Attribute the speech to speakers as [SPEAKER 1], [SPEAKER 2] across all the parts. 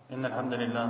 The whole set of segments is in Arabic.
[SPEAKER 1] إن الحمد لله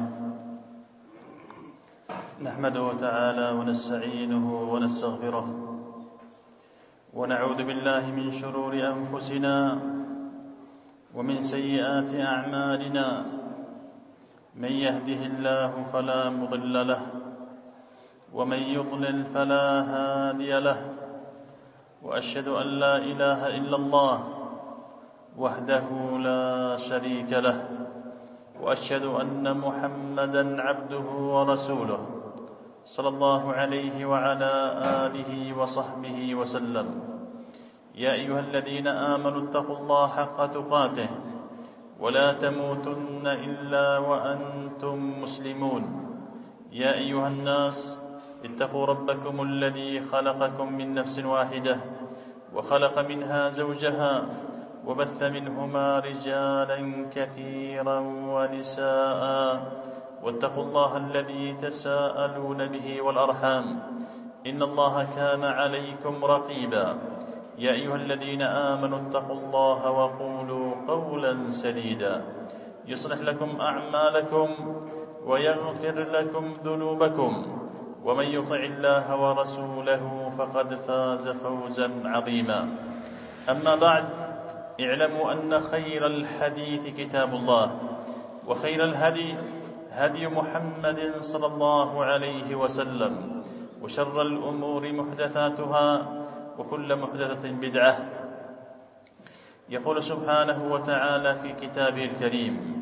[SPEAKER 1] نحمده تعالى ونستعينه ونستغفره ونعوذ بالله من شرور أنفسنا ومن سيئات أعمالنا. من يهده الله فلا مضل له ومن يضلل فلا هادي له، وأشهد أن لا إله إلا الله وحده لا شريك له، وأشهد أن محمدًا عبده ورسوله صلى الله عليه وعلى آله وصحبه وسلم. يا أيها الذين آمنوا اتقوا الله حق تقاته ولا تموتن إلا وأنتم مسلمون. يا أيها الناس اتقوا ربكم الذي خلقكم من نفس واحدة وخلق منها زوجها وبث منهما رجالا كثيرا ونساء، واتقوا الله الذي تساءلون به والأرحام إن الله كان عليكم رقيبا. يا أيها الذين آمنوا اتقوا الله وقولوا قولا سديدا يصلح لكم أعمالكم ويغفر لكم ذنوبكم، ومن يطع الله ورسوله فقد فاز فوزا عظيما. أما بعد، اعلموا أن خير الحديث كتاب الله، وخير الهدي هدي محمد صلى الله عليه وسلم، وشر الأمور محدثاتها وكل محدثة بدعة. يقول سبحانه وتعالى في كتابه الكريم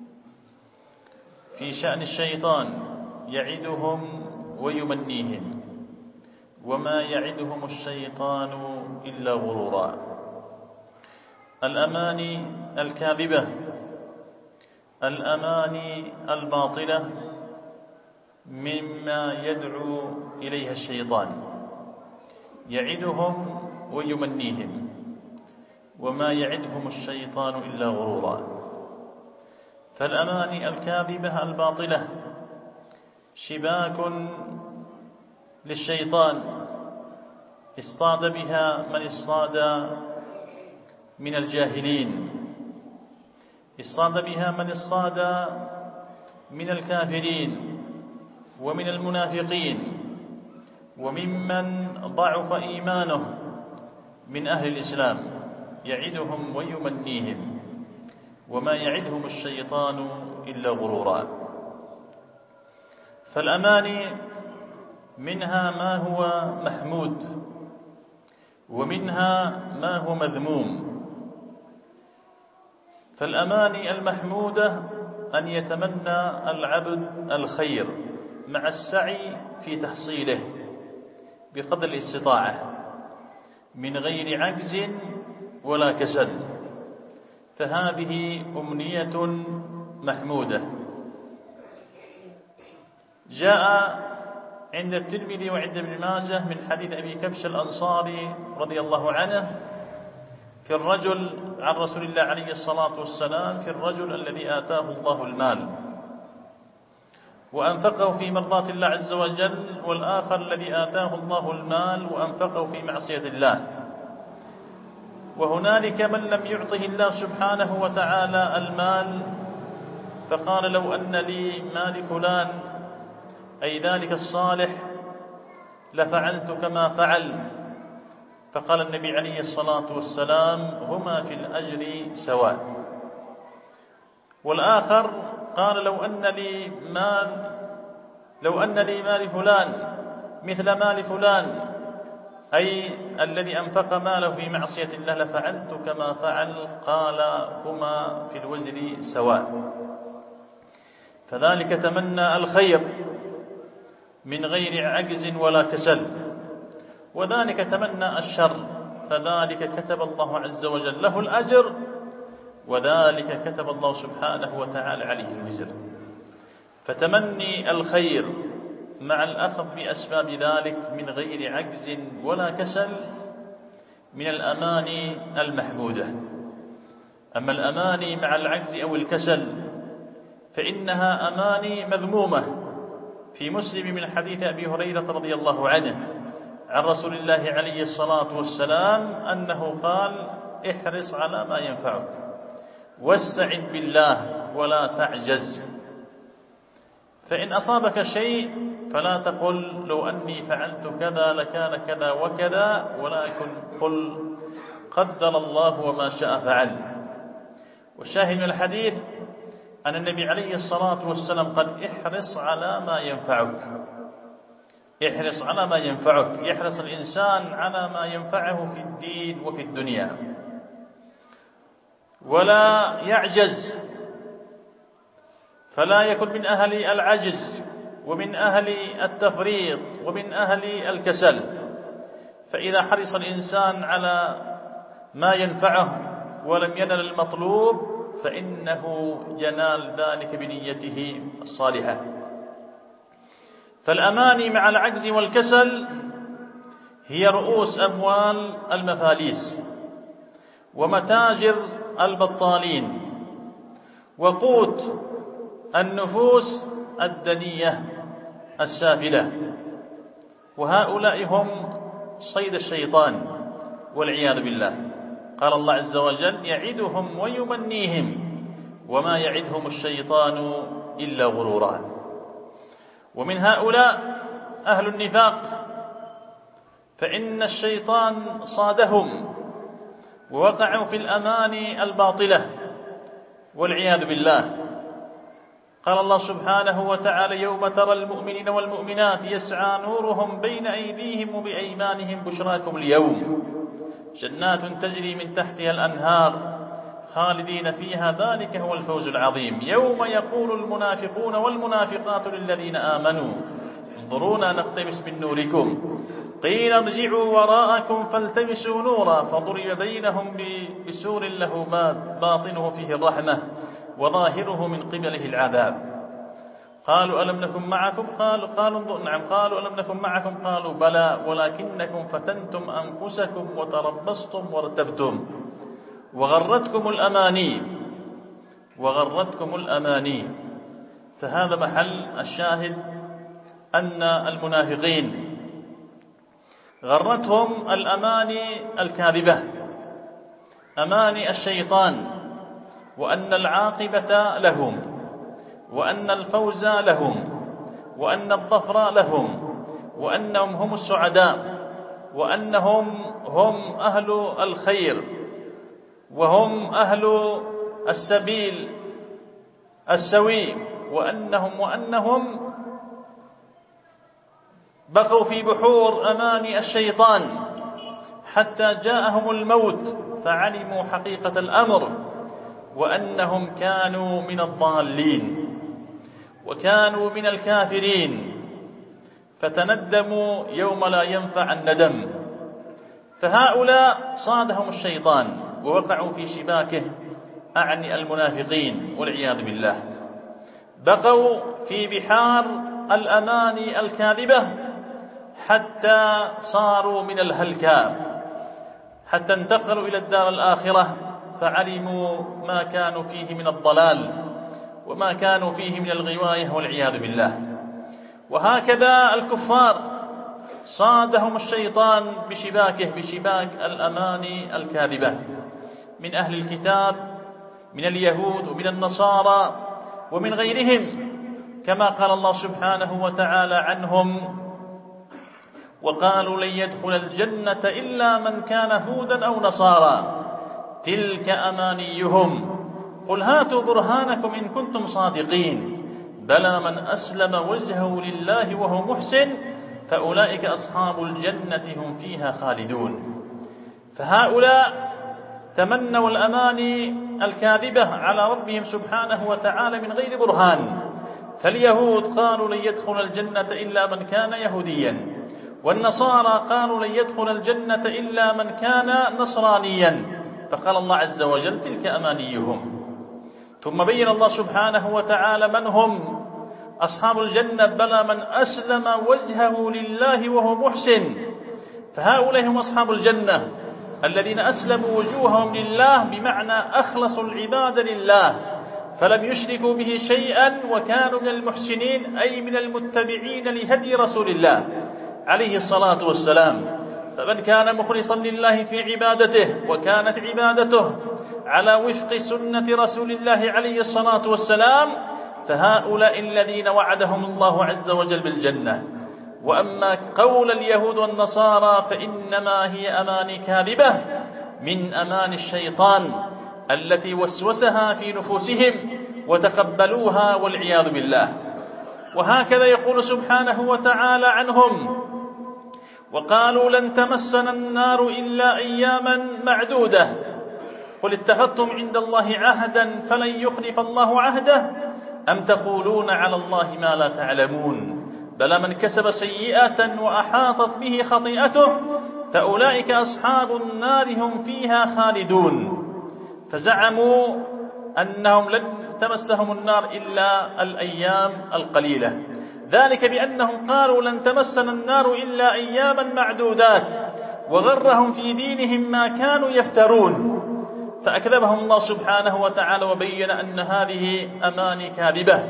[SPEAKER 1] في شأن الشيطان: يعدهم ويمنيهم وما يعدهم الشيطان إلا غرورا. الأماني الكاذبة، الأماني الباطلة مما يدعو إليها الشيطان، يعدهم ويمنيهم وما يعدهم الشيطان إلا غرورا. فالأماني الكاذبة الباطلة شباك للشيطان اصطاد بها من اصطاد من الجاهلين، اصطاد بها من اصطاد من الكافرين ومن المنافقين وممن ضعف إيمانه من أهل الإسلام، يعدهم ويمنيهم وما يعدهم الشيطان إلا غرورا. فالأماني منها ما هو محمود ومنها ما هو مذموم. فالأماني المحمودة أن يتمنى العبد الخير مع السعي في تحصيله بقدر الاستطاعة من غير عجز ولا كسل، فهذه أمنية محمودة. جاء عند الترمذي وعند ابن ماجه من حديث أبي كبش الأنصاري رضي الله عنه في الرجل عن رسول الله عليه الصلاة والسلام، في الرجل الذي آتاه الله المال وأنفقه في مرضاة الله عز وجل، والآخر الذي آتاه الله المال وأنفقه في معصية الله. وهنالك من لم يعطه الله سبحانه وتعالى المال فقال: لو أن لي مال فلان أي ذلك الصالح لفعلت كما فعل. فقال النبي عليه الصلاة والسلام: هما في الأجر سواء. والآخر قال: لو أن لي مال فلان مثل مال فلان أي الذي أنفق ماله في معصية الله لفعلت كما فعل. قال: هما في الوزر سواء. فذلك تمنى الخير من غير عجز ولا كسل، وذلك تمنى الشر، فذلك كتب الله عز وجل له الأجر، وذلك كتب الله سبحانه وتعالى عليه الوزر. فتمني الخير مع الأخذ بأسباب ذلك من غير عجز ولا كسل من الأماني المحمودة. أما الأماني مع العجز أو الكسل فإنها أماني مذمومة. في مسلم من حديث أبي هريرة رضي الله عنه عن رسول الله عليه الصلاة والسلام أنه قال: احرص على ما ينفعك واستعن بالله ولا تعجز فإن أصابك شيء فلا تقل لو أني فعلت كذا لكان كذا وكذا، ولكن قل قدر الله وما شاء فعل. والشاهد من الحديث أن النبي عليه الصلاة والسلام قال احرص على ما ينفعك، احرص على ما ينفعك، يحرص الإنسان على ما ينفعه في الدين وفي الدنيا، ولا يعجز، فلا يكن من أهل العجز ومن أهل التفريط ومن أهل الكسل. فإذا حرص الإنسان على ما ينفعه ولم ينل المطلوب فإنه ينال ذلك بنيته الصالحة. فالأماني مع العجز والكسل هي رؤوس أموال المفاليس ومتاجر البطالين وقوت النفوس الدنية السافلة، وهؤلاء هم صيد الشيطان والعياذ بالله. قال الله عز وجل يعدهم ويمنيهم وما يعدهم الشيطان إلا غرورا. ومن هؤلاء أهل النفاق، فإن الشيطان صادهم ووقعوا في الأماني الباطلة والعياذ بالله. قال الله سبحانه وتعالى يوم ترى المؤمنين والمؤمنات يسعى نورهم بين أيديهم وبأيمانهم بشراكم اليوم جنات تجري من تحتها الأنهار خالدين فيها ذلك هو الفوز العظيم. يوم يقول المنافقون والمنافقات للذين آمنوا انظرونا نقتبس من نوركم قيل ارجعوا وراءكم فالتمسوا نورا فضرب بينهم بسور له باطنه فيه الرحمة وظاهره من قبله العذاب. قالوا ألم نكن معكم قالوا نعم. قالوا ألم نكن معكم قالوا بلى ولكنكم فتنتم أنفسكم وتربصتم وارتبتم وغرتكم الأماني. فهذا محل الشاهد أن المنافقين غرتهم الأماني الكاذبة أماني الشيطان، وأن العاقبة لهم وأن الفوز لهم وأن الظفر لهم وأنهم هم السعداء وأنهم هم أهل الخير وهم أهل السبيل السوي، وأنهم بقوا في بحور أماني الشيطان حتى جاءهم الموت فعلموا حقيقة الأمر وأنهم كانوا من الضالين وكانوا من الكافرين فتندموا يوم لا ينفع الندم. فهؤلاء صادهم الشيطان ووقعوا في شباكه، أعني المنافقين والعياذ بالله، بقوا في بحار الأماني الكاذبة حتى صاروا من الهلكاء، حتى انتقلوا إلى الدار الآخرة فعلموا ما كانوا فيه من الضلال وما كانوا فيه من الغواية والعياذ بالله. وهكذا الكفار صادهم الشيطان بشباك الأماني الكاذبة من أهل الكتاب من اليهود ومن النصارى ومن غيرهم، كما قال الله سبحانه وتعالى عنهم وقالوا لن يدخل الجنة إلا من كان هودا أو نصارى تلك أمانيهم قل هاتوا برهانكم إن كنتم صادقين بلى من أسلم وجهه لله وهو محسن فأولئك أصحاب الجنة هم فيها خالدون. فهؤلاء تمنوا الأماني الكاذبة على ربهم سبحانه وتعالى من غير برهان. فاليهود قالوا لن يدخل الجنة إلا من كان يهوديا، والنصارى قالوا لن يدخل الجنة إلا من كان نصرانيا، فقال الله عز وجل تلك أمانيهم. ثم بين الله سبحانه وتعالى من هم أصحاب الجنة بلى من أسلم وجهه لله وهو محسن. فهؤلاء هم أصحاب الجنة الذين أسلموا وجوههم لله بمعنى أخلصوا العبادة لله فلم يشركوا به شيئا وكانوا من المحسنين أي من المتبعين لهدي رسول الله عليه الصلاة والسلام. فمن كان مخلصا لله في عبادته وكانت عبادته على وفق سنة رسول الله عليه الصلاة والسلام فهؤلاء الذين وعدهم الله عز وجل بالجنة. وأما قول اليهود والنصارى فإنما هي أماني كاذبة من أمان الشيطان التي وسوسها في نفوسهم وتقبلوها والعياذ بالله. وهكذا يقول سبحانه وتعالى عنهم: وقالوا لن تمسنا النار إلا أياما معدودة قل اتخذتم عند الله عهدا فلن يخلف الله عهده أم تقولون على الله ما لا تعلمون بلى من كسب سيئة وأحاطت به خطيئته فأولئك أصحاب النار هم فيها خالدون. فزعموا أنهم لن تمسهم النار إلا الأيام القليلة، ذلك بأنهم قالوا لن تمسنا النار إلا أياما معدودات، وغرهم في دينهم ما كانوا يفترون. فأكذبهم الله سبحانه وتعالى وبين أن هذه أماني كاذبة،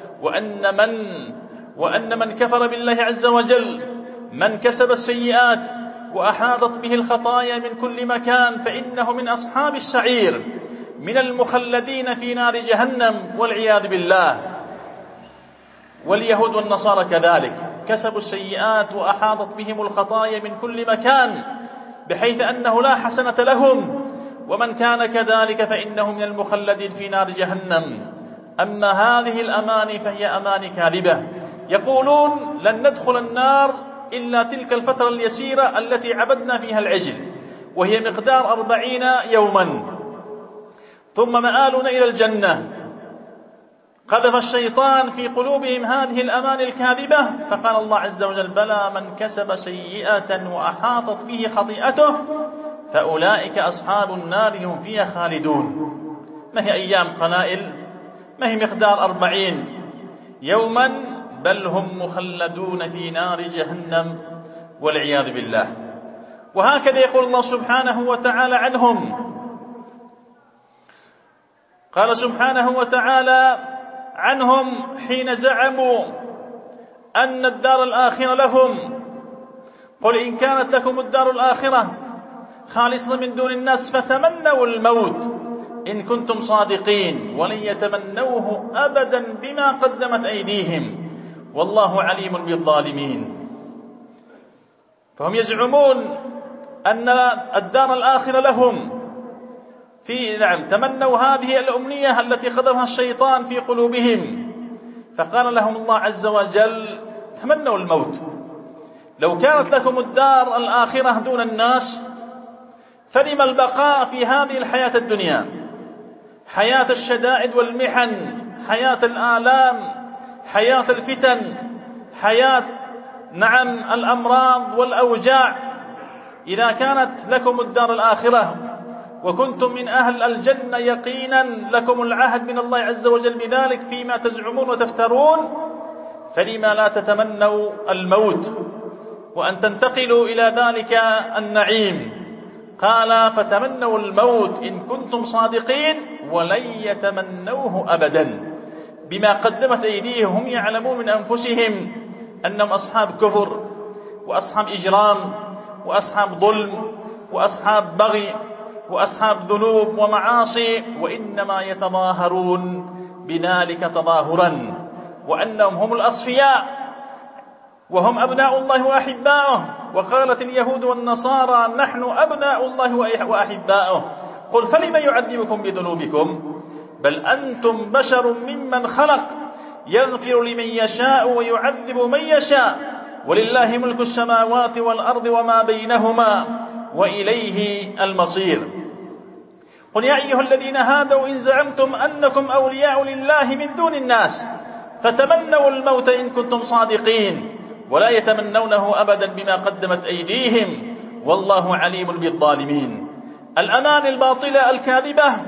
[SPEAKER 1] وأن من كفر بالله عز وجل من كسب السيئات وأحاطت به الخطايا من كل مكان فإنه من أصحاب السعير من المخلدين في نار جهنم والعياذ بالله. واليهود والنصارى كذلك كسبوا السيئات وأحاطت بهم الخطايا من كل مكان بحيث أنه لا حسنة لهم، ومن كان كذلك فإنه من المخلدين في نار جهنم. أما هذه الأماني فهي أماني كاذبة، يقولون لن ندخل النار إلا تلك الفترة اليسيرة التي عبدنا فيها العجل، وهي مقدار 40 يوما، ثم مآلنا إلى الجنة. قذف الشيطان في قلوبهم هذه الأماني الكاذبة، فقال الله عز وجل: بلى من كسب سيئة وأحاطت به خطيئته فأولئك أصحاب النار هم فيها خالدون. ما هي أيام قلائل، ما هي مقدار 40 يوما، بل هم مخلدون في نار جهنم والعياذ بالله. وهكذا يقول الله سبحانه وتعالى عنهم، قال سبحانه وتعالى عنهم حين زعموا أن الدار الآخرة لهم: قل إن كانت لكم الدار الآخرة خالصة من دون الناس فتمنوا الموت إن كنتم صادقين ولن يتمنوه أبدا بما قدمت أيديهم والله عليم بالظالمين. فهم يزعمون أن الدار الآخرة لهم، تمنوا هذه الأمنية التي خذفها الشيطان في قلوبهم، فقال لهم الله عز وجل: تمنوا الموت. لو كانت لكم الدار الآخرة دون الناس فلما البقاء في هذه الحياة الدنيا، حياة الشدائد والمحن، حياة الآلام، حياة الفتن، حياة الأمراض والأوجاع. إذا كانت لكم الدار الآخرة وكنتم من أهل الجنة يقينا لكم العهد من الله عز وجل بذلك فيما تزعمون وتفترون، فلما لا تتمنوا الموت وأن تنتقلوا إلى ذلك النعيم؟ قال: فتمنوا الموت إن كنتم صادقين ولن يتمنوه أبدا بما قدمت أيديهم. هم يعلمون من أنفسهم أنهم أصحاب كفر وأصحاب إجرام وأصحاب ظلم وأصحاب بغي وأصحاب ذنوب ومعاصي، وإنما يتظاهرون بذلك تظاهرا، وأنهم هم الأصفياء وهم أبناء الله وأحباؤه. وقالت اليهود والنصارى: نحن أبناء الله وأحباؤه. قل فلم يعذبكم بذنوبكم بل أنتم بشر ممن خلق يغفر لمن يشاء ويعذب من يشاء ولله ملك السماوات والأرض وما بينهما وإليه المصير. قل يا أيها الذين هادوا إن زعمتم أنكم أولياء لله من دون الناس فتمنوا الموت إن كنتم صادقين ولا يتمنونه أبدا بما قدمت أيديهم والله عليم بالظالمين. الأمان الباطلة الكاذبة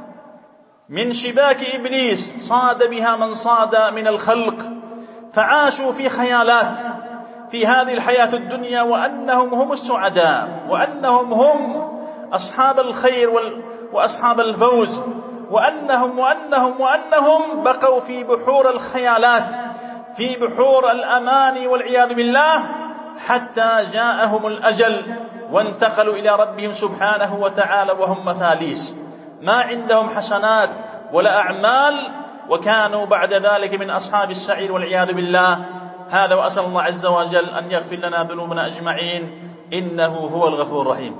[SPEAKER 1] من شباك إبليس صاد بها من صاد من الخلق، فعاشوا في خيالات في هذه الحياة الدنيا وأنهم هم السعداء وأنهم هم أصحاب الخير وأصحاب الفوز، وأنهم بقوا في بحور الخيالات، في بحور الأمان والعياذ بالله، حتى جاءهم الأجل وانتقلوا إلى ربهم سبحانه وتعالى وهم مثاليس، ما عندهم حسنات ولا أعمال وكانوا بعد ذلك من أصحاب السعير والعياذ بالله. هذا، وأسأل الله عز وجل أن يغفر لنا ذنوبنا أجمعين، إنه هو الغفور الرحيم.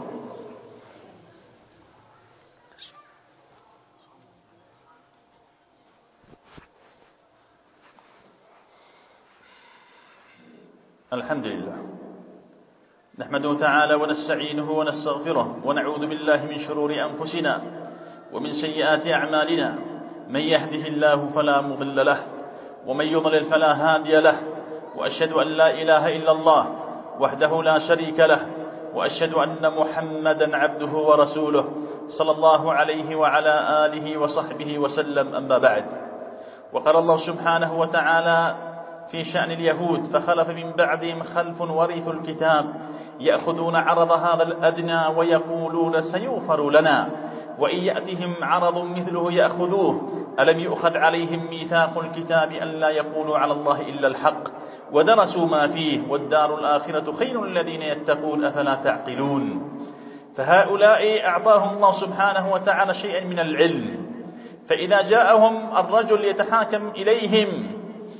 [SPEAKER 1] الحمد لله، نحمده تعالى ونستعينه ونستغفره، ونعوذ بالله من شرور أنفسنا ومن سيئات أعمالنا. من يهده الله فلا مضل له، ومن يضلل فلا هادي له، وأشهد أن لا إله إلا الله وحده لا شريك له، وأشهد أن محمدا عبده ورسوله صلى الله عليه وعلى آله وصحبه وسلم. أما بعد، وقال الله سبحانه وتعالى في شأن اليهود: فخلف من بعدهم خلف ورثوا الكتاب يأخذون عرض هذا الأدنى ويقولون سيغفر لنا وإن يأتهم عرض مثله يأخذوه ألم يؤخذ عليهم ميثاق الكتاب أن لا يقولوا على الله إلا الحق ودرسوا ما فيه والدار الآخرة خير الذين يتقون أفلا تعقلون. فهؤلاء أعطاهم الله سبحانه وتعالى شيئا من العلم، فإذا جاءهم الرجل يتحاكم إليهم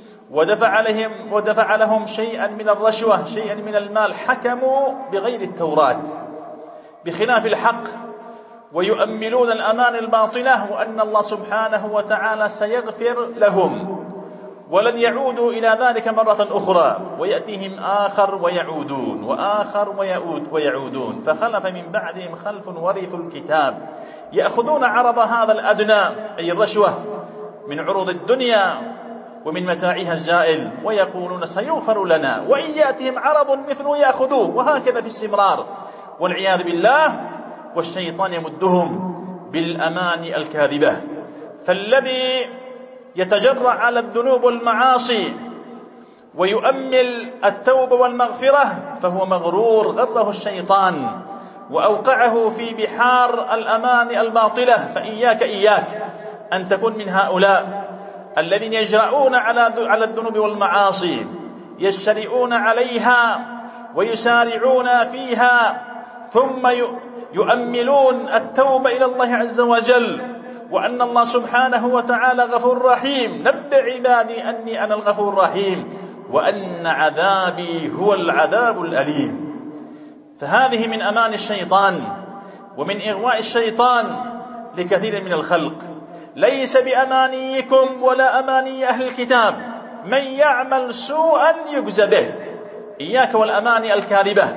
[SPEAKER 1] ودفع لهم شيئا من الرشوة، شيئا من المال، حكموا بغير التوراة بخلاف الحق، ويؤملون الأمان الباطلة وأن الله سبحانه وتعالى سيغفر لهم ولن يعودوا إلى ذلك مرة أخرى، ويأتيهم آخر ويعودون وآخر ويعودون. فخلف من بعدهم خلف ورثوا الكتاب يأخذون عرض هذا الأدنى، أي الرشوة، من عروض الدنيا ومن متاعها الزائل، ويقولون سيغفر لنا وإن يأتهم عرض مثله يأخذوه، وهكذا في استمرار والعياذ بالله. والشيطان يمدهم بالأمان الكاذبة. فالذي يتجرع على الذنوب والمعاصي ويؤمل التوبة والمغفرة فهو مغرور، غره الشيطان وأوقعه في بحار الأمان الباطلة. فإياك أن تكون من هؤلاء الذين يجرؤون على الذنوب والمعاصي، يجترئون عليها ويسارعون فيها، ثم يؤملون التوبة إلى الله عز وجل، وأن الله سبحانه وتعالى غفور رحيم. نبئ عبادي أني أنا الغفور الرحيم وأن عذابي هو العذاب الأليم. فهذه من أمان الشيطان ومن إغواء الشيطان لكثير من الخلق. ليس بأمانيكم ولا أماني أهل الكتاب، من يعمل سوءا يجزى به. إياك والأماني الكاذبة،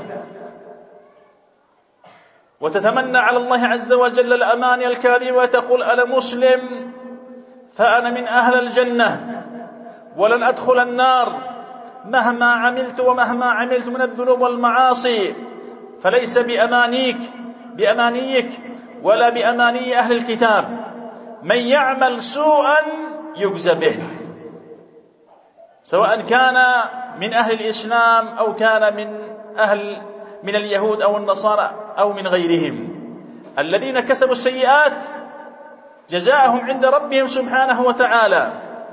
[SPEAKER 1] وتتمنى على الله عز وجل الأماني الكاذبة وتقول أنا مسلم فأنا من أهل الجنة ولن أدخل النار مهما عملت ومهما عملت من الذنوب والمعاصي. فليس بأمانيك ولا بأماني أهل الكتاب. من يعمل سوءا يجزى به، سواء كان من أهل الإسلام أو كان من اليهود أو النصارى أو من غيرهم. الذين كسبوا السيئات جزاءهم عند ربهم سبحانه وتعالى.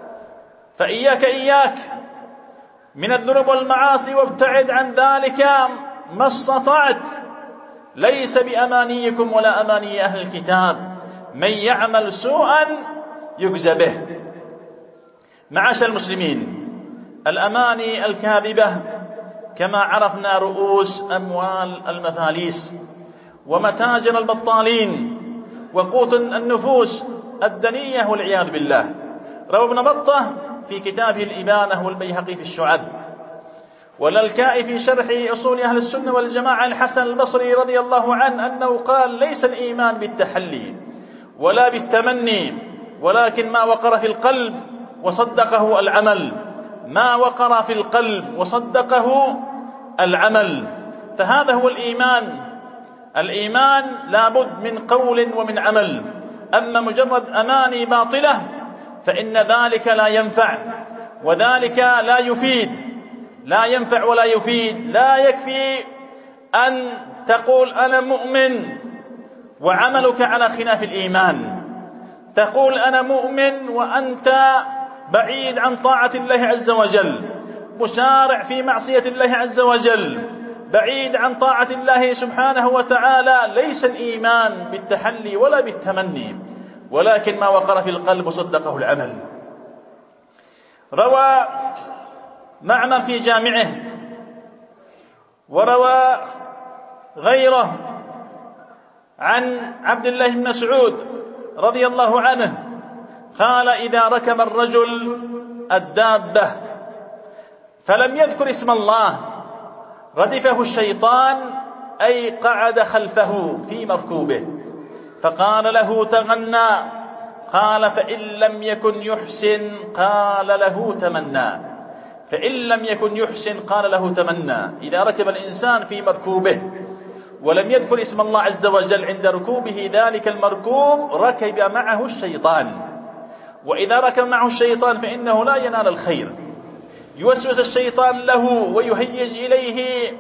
[SPEAKER 1] فإياك من الذنوب والمعاصي وابتعد عن ذلك ما استطعت. ليس بأمانيكم ولا أماني أهل الكتاب، من يعمل سوءا يجزى به. معاشر المسلمين، الأماني الكاذبة كما عرفنا رؤوس أموال المفاليس ومتاجر البطالين وقوت النفوس الدنية والعياذ بالله. روى ابن بطة في كتابه الإبانة والبيهقي في الشعب، واللالكائي في شرح أصول أهل السنة والجماعة الحسن البصري رضي الله عنه أنه قال: ليس الإيمان بالتحلي ولا بالتمني، ولكن ما وقر في القلب وصدقه العمل. ما وقر في القلب وصدقه العمل. فهذا هو الإيمان. الإيمان لابد من قول ومن عمل. أما مجرد أماني باطلة فإن ذلك لا ينفع، وذلك لا يفيد. لا ينفع ولا يفيد. لا يكفي أن تقول أنا مؤمن وعملك على خلاف الإيمان. تقول أنا مؤمن وأنت بعيد عن طاعة الله عز وجل، مسارع في معصية الله عز وجل، بعيد عن طاعة الله سبحانه وتعالى. ليس الإيمان بالتحلي ولا بالتمني، ولكن ما وقر في القلب صدقه العمل. روى معمر في جامعه وروى غيره عن عبد الله بن مسعود رضي الله عنه قال: إذا ركب الرجل الدابة فلم يذكر اسم الله ردفه الشيطان، أي قعد خلفه في مركوبه فقال له: تغنى. قال: فإن لم يكن يحسن قال له: تمنى. فإن لم يكن يحسن قال له: تمنى. إذا ركب الإنسان في مركوبه ولم يذكر اسم الله عز وجل عند ركوبه ذلك المركوب ركب معه الشيطان، وإذا ركب معه الشيطان فإنه لا ينال الخير. يوسوس الشيطان له ويهيج إليه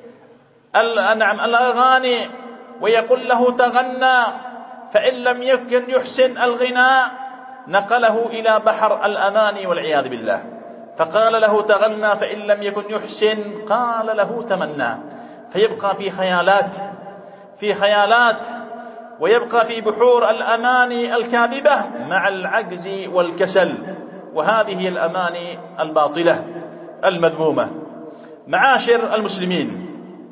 [SPEAKER 1] الأغاني ويقول له: تغنى. فإن لم يكن يحسن الغناء نقله إلى بحر الأماني والعياذ بالله، فقال له: تغنى. فإن لم يكن يحسن قال له: تمنى. فيبقى في خيالات ويبقى في بحور الأماني الكاذبة مع العجز والكسل، وهذه الأماني الباطلة المذمومة. معاشر المسلمين،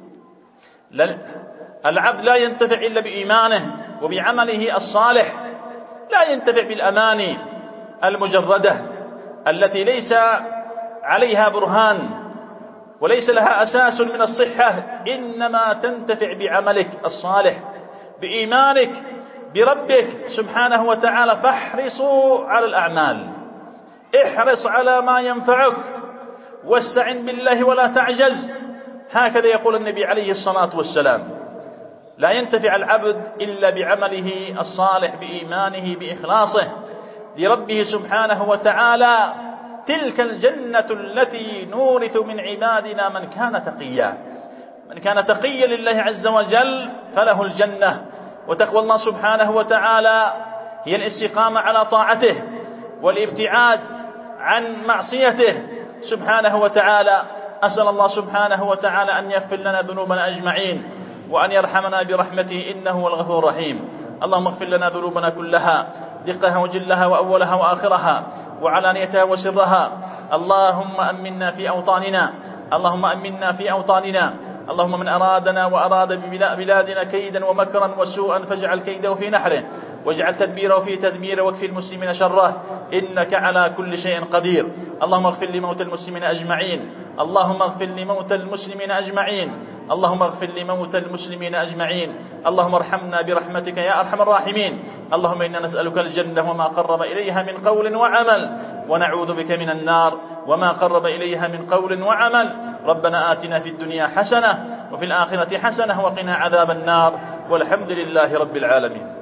[SPEAKER 1] العبد لا ينتفع إلا بإيمانه وبعمله الصالح، لا ينتفع بالأماني المجردة التي ليس عليها برهان وليس لها أساس من الصحة، إنما تنتفع بعملك الصالح بإيمانك بربك سبحانه وتعالى. فاحرصوا على الأعمال، احرص على ما ينفعك واستعن بالله ولا تعجز. هكذا يقول النبي عليه الصلاة والسلام: لا ينتفع العبد إلا بعمله الصالح بإيمانه بإخلاصه لربه سبحانه وتعالى. تلك الجنة التي نورث من عبادنا من كان تقيا. من كان تقيا لله عز وجل فله الجنة. وتقوى الله سبحانه وتعالى هي الاستقامة على طاعته والابتعاد عن معصيته سبحانه وتعالى. أسأل الله سبحانه وتعالى أن يغفر لنا ذنوبنا أجمعين وأن يرحمنا برحمته إنه هو الغفور الرحيم. اللهم اغفر لنا ذنوبنا كلها، دقها وجلها وأولها وآخرها وعلانيتها وسرها. اللهم أمنا في أوطاننا، اللهم أمنا في أوطاننا. اللهم من أرادنا وأراد ببلادنا كيدا ومكرا وسوءا فاجعل كيده في نحره واجعل تدبيره في تدميره واكفي المسلمين شره إنك على كل شيء قدير. اللهم اغفر لموتى المسلمين أجمعين، اللهم اغفر لموتى المسلمين أجمعين، اللهم اغفر لموتى المسلمين أجمعين. اللهم ارحمنا برحمتك يا أرحم الراحمين. اللهم إنا نسألك الجنة وما قرب إليها من قول وعمل، ونعوذ بك من النار وما قرب إليها من قول وعمل. ربنا آتنا في الدنيا حسنة وفي الآخرة حسنة وقنا عذاب النار، والحمد لله رب العالمين.